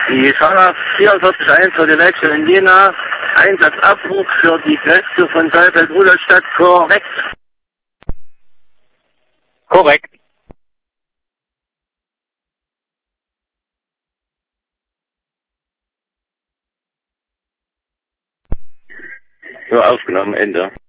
Die Fahrer 44.1 für die Wechsel in Jena. Einsatzabruf für die Kräfte von Saalfeld-Rudolstadt. Korrekt. Korrekt. So, aufgenommen, Ende.